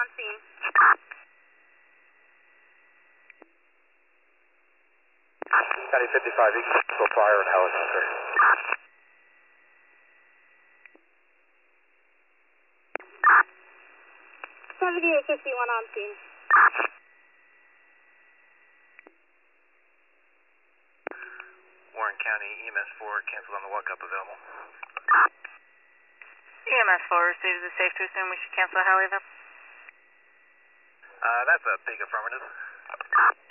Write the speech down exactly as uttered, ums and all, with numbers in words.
on scene. County fifty-five, equal fire and helicopter. seventy-eight fifty-one on scene. Warren County, E M S four, canceled on the walk-up available. E M S four receives. Is it safe to assume we should cancel a heli there? Uh, that's a big affirmative.